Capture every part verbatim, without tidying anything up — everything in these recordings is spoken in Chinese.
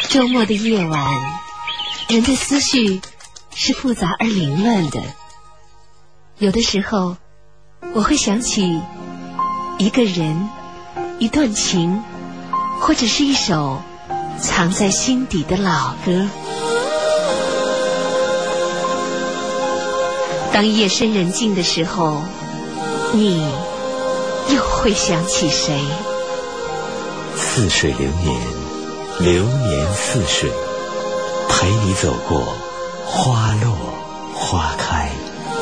周末的夜晚，人的思绪是复杂而凌乱的。有的时候，我会想起一个人、一段情，或者是一首藏在心底的老歌。当夜深人静的时候，你又会想起谁？ 似水流年，流年似水，陪你走过花落花开。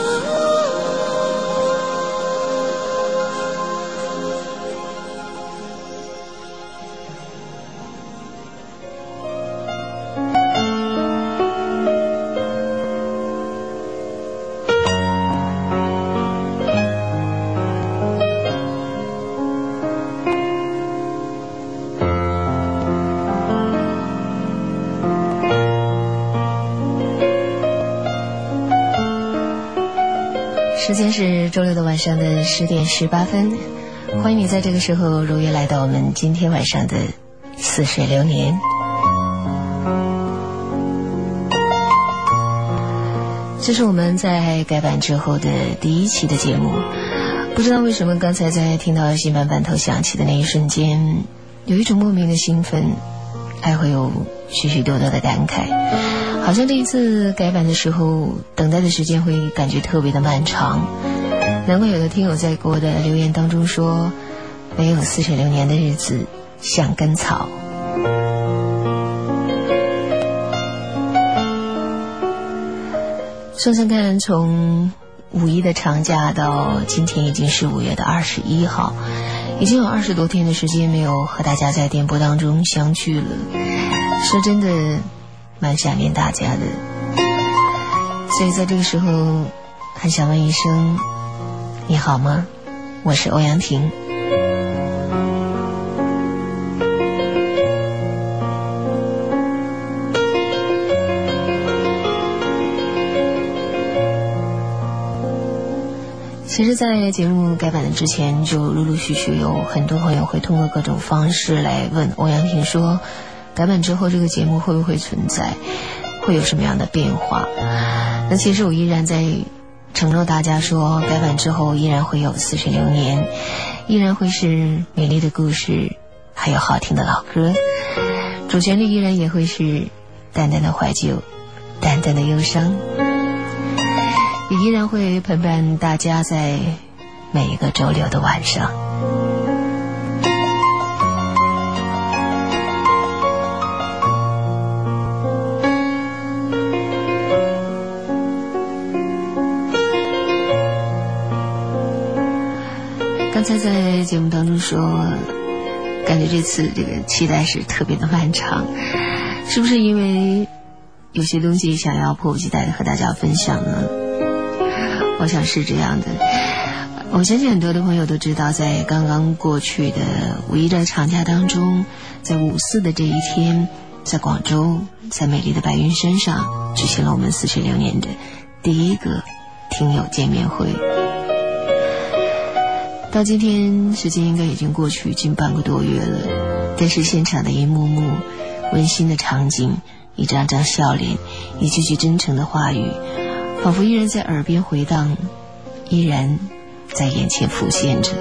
时间是周六的晚上的十点十八分，欢迎你在这个时候如约来到我们今天晚上的似水流年。这是我们在改版之后的第一期的节目，不知道为什么刚才在听到新版版头响起的那一瞬间，有一种莫名的兴奋，还会有许许多多的感慨。好像这一次改版的时候，等待的时间会感觉特别的漫长。难怪有的听友在给我的留言当中说，没有似水流年的日子像根草。算算看，从五一的长假到今天已经是五月的二十一号，已经有二十多天的时间没有和大家在电波当中相聚了。说真的蛮想念大家的，所以在这个时候很想问一声，你好吗？我是欧阳婷。其实在节目改版的之前，就陆陆续续有很多朋友会通过各种方式来问欧阳婷说，改版之后这个节目会不会存在，会有什么样的变化。那其实我依然在承诺大家说，改版之后依然会有似水流年，依然会是美丽的故事，还有好听的老歌，主旋律依然也会是淡淡的怀旧，淡淡的忧伤，也依然会陪伴大家在每一个周六的晚上。刚才在节目当中说，感觉这次这个期待是特别的漫长，是不是因为有些东西想要迫不及待的和大家分享呢？我想是这样的。我相信很多的朋友都知道，在刚刚过去的五一的长假当中，在五四的这一天，在广州，在美丽的白云山上举行了我们似水流年的第一个听友见面会。到今天时间应该已经过去近半个多月了，但是现场的一幕幕温馨的场景，一张张笑脸，一句句真诚的话语，仿佛依然在耳边回荡，依然在眼前浮现着。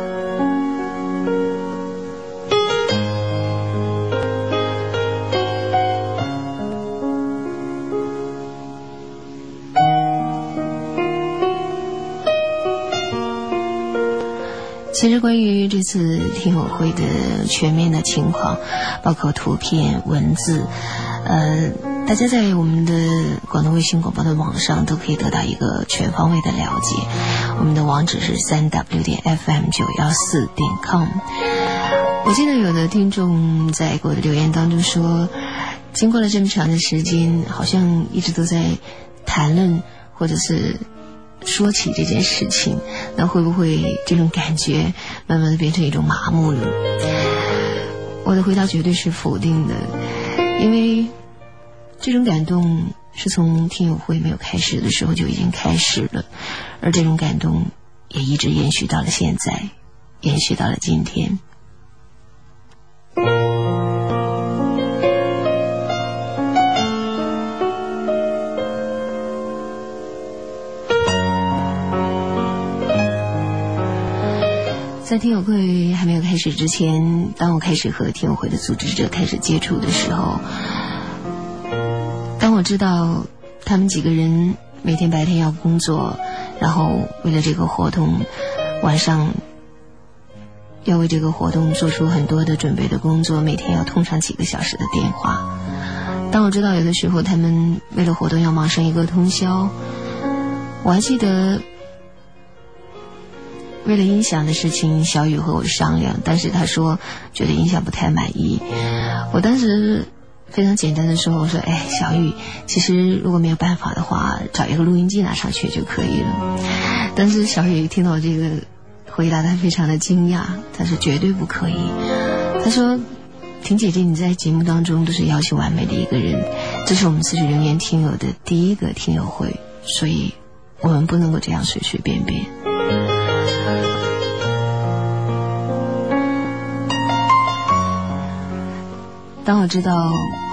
其实关于这次听友会的全面的情况，包括图片文字，呃，大家在我们的广东卫星广播的网上都可以得到一个全方位的了解。我们的网址是 三 w 点 f m 九一四 点 com。 我记得有的听众在给我的留言当中说，经过了这么长的时间，好像一直都在谈论或者是说起这件事情，那会不会这种感觉慢慢的变成一种麻木了？我的回答绝对是否定的，因为这种感动是从听友会没有开始的时候就已经开始了，而这种感动也一直延续到了现在，延续到了今天。 在听友会还没有开始之前，当我开始和听友会的组织者开始接触的时候，当我知道他们几个人每天白天要工作，然后为了这个活动晚上要为这个活动做出很多的准备的工作，每天要通上几个小时的电话，当我知道有的时候他们为了活动要忙上一个通宵，我还记得为了音响的事情小雨和我商量，但是他说觉得音响不太满意。我当时非常简单的说，我说哎，小雨，其实如果没有办法的话，找一个录音机拿上去就可以了。但是小雨听到这个回答，他非常的惊讶，他说绝对不可以。他说婷姐姐，你在节目当中都是要求完美的一个人，这是我们似水流年听友的第一个听友会，所以我们不能够这样随随便便。当我知道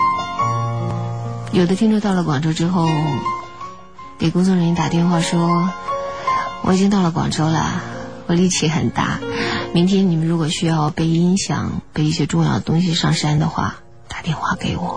有的听众到了广州之后，给工作人员打电话说我已经到了广州了，我力气很大，明天你们如果需要背音响背一些重要的东西上山的话，打电话给我。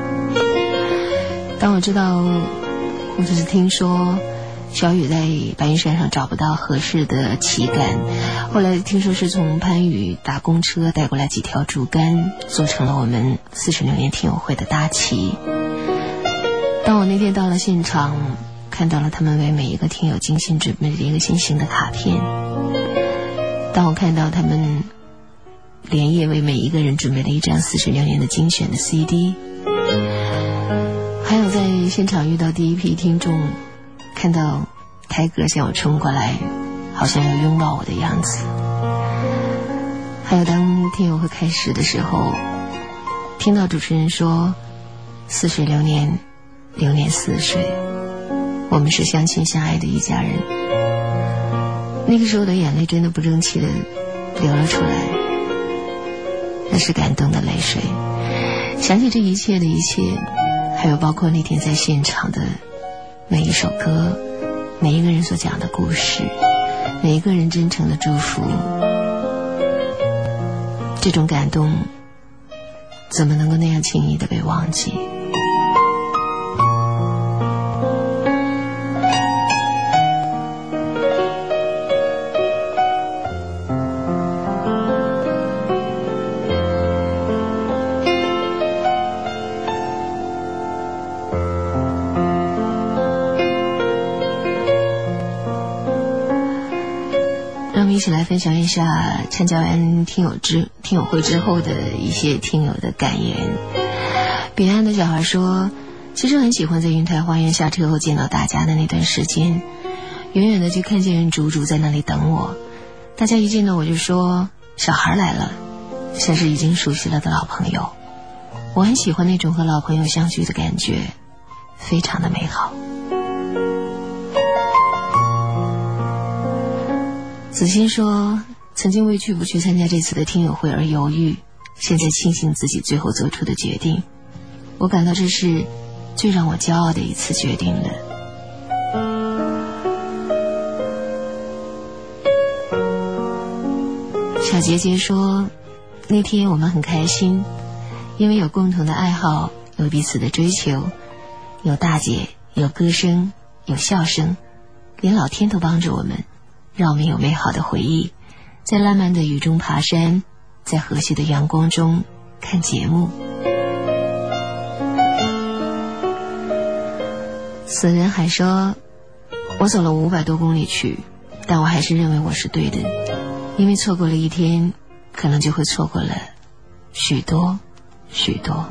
当我知道或者是听说小雨在白云山上找不到合适的旗杆，后来听说是从番禺打公车带过来几条竹竿，做成了我们四十六年听友会的大旗。当我那天到了现场，看到了他们为每一个听友精心准备的一个心形的卡片，当我看到他们连夜为每一个人准备了一张四十六年的精选的 C D， 还有在现场遇到第一批听众，看到台哥向我冲过来，好像要拥抱我的样子。还有当听友会开始的时候，听到主持人说似水流年，流年似水，我们是相亲相爱的一家人。那个时候的眼泪真的不争气的流了出来，那是感动的泪水。想起这一切的一切，还有包括那天在现场的每一首歌，每一个人所讲的故事，每一个人真诚的祝福，这种感动怎么能够那样轻易的被忘记？一起来分享一下参加完听友之听友会之后的一些听友的感言。彼岸的小孩说，其实很喜欢在云台花园下车后见到大家的那段时间，远远的就看见竹竹在那里等我，大家一见到我就说小孩来了，像是已经熟悉了的老朋友。我很喜欢那种和老朋友相聚的感觉，非常的美好。子欣说，曾经为去不去参加这次的听友会而犹豫，现在庆幸自己最后做出的决定，我感到这是最让我骄傲的一次决定了。小杰杰说，那天我们很开心，因为有共同的爱好，有彼此的追求，有大姐，有歌声，有笑声，连老天都帮着我们，让我们有美好的回忆，在烂漫的雨中爬山，在和煦的阳光中看节目。死人还说，我走了五百多公里去，但我还是认为我是对的，因为错过了一天，可能就会错过了许多许多。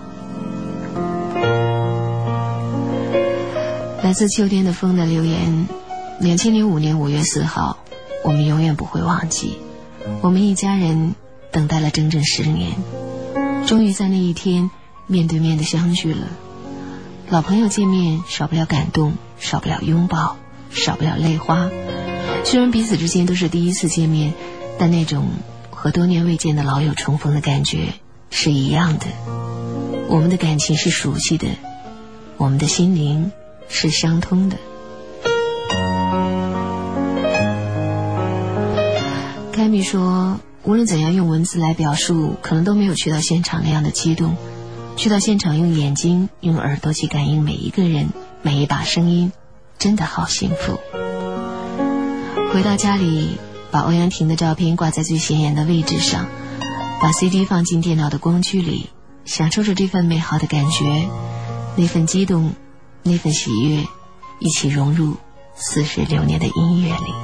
来自秋天的风的留言，两千零五年五月四号，我们永远不会忘记，我们一家人等待了整整十年，终于在那一天面对面的相聚了。老朋友见面，少不了感动，少不了拥抱，少不了泪花。虽然彼此之间都是第一次见面，但那种和多年未见的老友重逢的感觉是一样的。我们的感情是熟悉的，我们的心灵是相通的。开明米说，无论怎样用文字来表述，可能都没有去到现场那样的激动。去到现场，用眼睛用耳朵去感应每一个人每一把声音，真的好幸福。回到家里，把欧阳婷的照片挂在最显眼的位置上，把 C D 放进电脑的光驱里，享受着这份美好的感觉，那份激动，那份喜悦，一起融入似水流年的音乐里。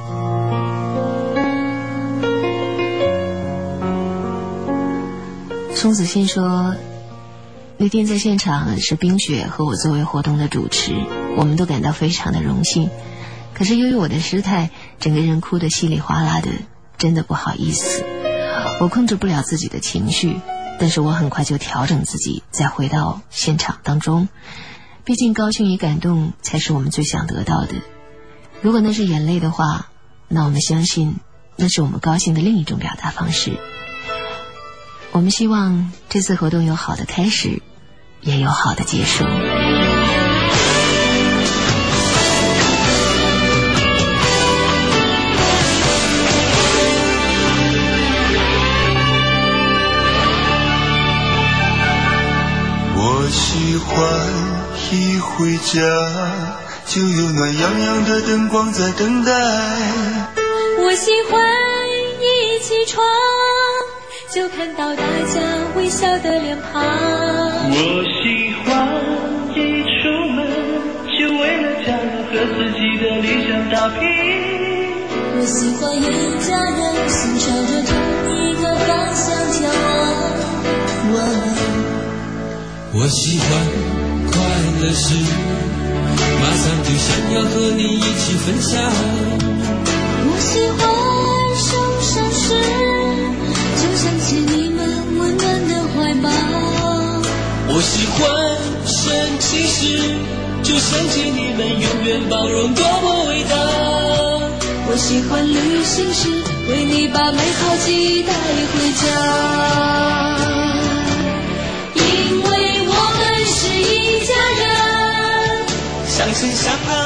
宋子欣说，那天在现场是冰雪和我作为活动的主持，我们都感到非常的荣幸。可是由于我的失态，整个人哭得稀里哗啦的，真的不好意思。我控制不了自己的情绪，但是我很快就调整自己，再回到现场当中。毕竟高兴与感动才是我们最想得到的。如果那是眼泪的话，那我们相信那是我们高兴的另一种表达方式。我们希望这次活动有好的开始，也有好的结束。 我喜欢一回家就有暖洋洋的灯光在等待， 我喜欢一起床就看到大家微笑的脸庞， 我喜欢一出门就为了家人和自己的理想打拼， 我喜欢一家人心朝着同一个方向眺望我们， 我喜欢快乐时马上就想要和你一起分享， 我喜欢受伤时就想起你们温暖的怀抱， 我喜欢生气时就想起你们永远包容多么伟大， 我喜欢旅行时为你把美好记忆带回家，因为我们是一家人， 相亲相爱